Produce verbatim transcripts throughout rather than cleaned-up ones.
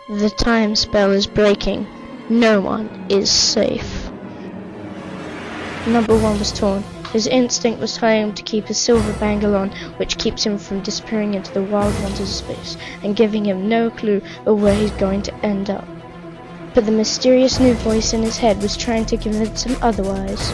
The time spell is breaking. No one is safe. Number one was torn. His instinct was telling him to keep his silver bangle on, which keeps him from disappearing into the wild waters of space, and giving him no clue of where he's going to end up. But the mysterious new voice in his head was trying to convince him otherwise.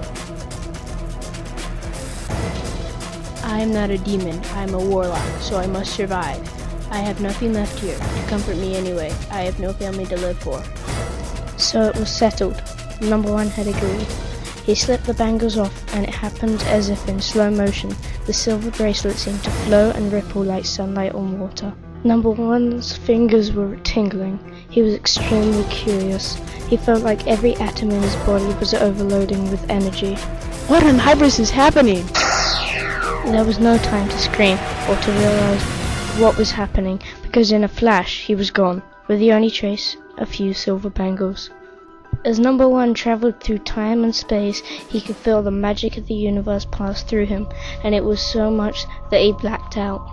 I am not a demon, I am a warlock, so I must survive. I have nothing left here to comfort me anyway. I have no family to live for. So it was settled. Number one had agreed. He slipped the bangles off, and it happened as if in slow motion. The silver bracelet seemed to flow and ripple like sunlight on water. Number one's fingers were tingling. He was extremely curious. He felt like every atom in his body was overloading with energy. What on Hybris is happening? There was no time to scream or to realize what was happening, because in a flash he was gone, with the only trace a few silver bangles. As number one travelled through time and space, he could feel the magic of the universe pass through him, and it was so much that he blacked out.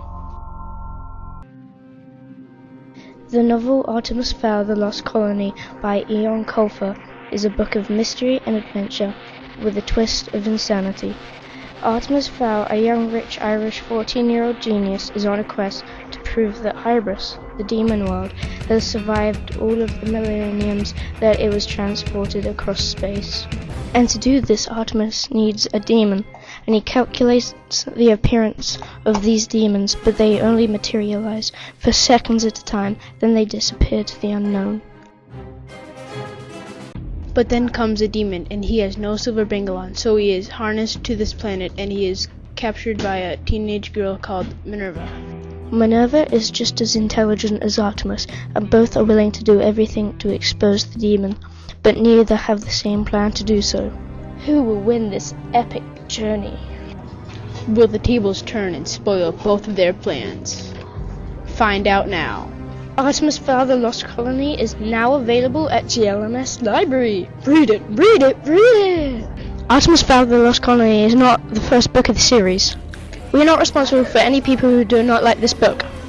The novel Artemis Fowl: The Lost Colony by Eoin Colfer is a book of mystery and adventure with a twist of insanity. Artemis Fowl, a young rich Irish fourteen-year-old genius, is on a quest to prove that Hybris, the demon world, has survived all of the millenniums that it was transported across space. And to do this, Artemis needs a demon, and he calculates the appearance of these demons, but they only materialize for seconds at a time, then they disappear to the unknown. But then comes a demon, and he has no silver bangle on, so he is harnessed to this planet, and he is captured by a teenage girl called Minerva. Minerva is just as intelligent as Artemis, and both are willing to do everything to expose the demon, but neither have the same plan to do so. Who will win this epic journey? Will the tables turn and spoil both of their plans? Find out now. Artemis Fowl: The Lost Colony is now available at G L M S Library. Read it, read it, read it! Artemis Fowl: The Lost Colony is not the first book of the series. We are not responsible for any people who do not like this book.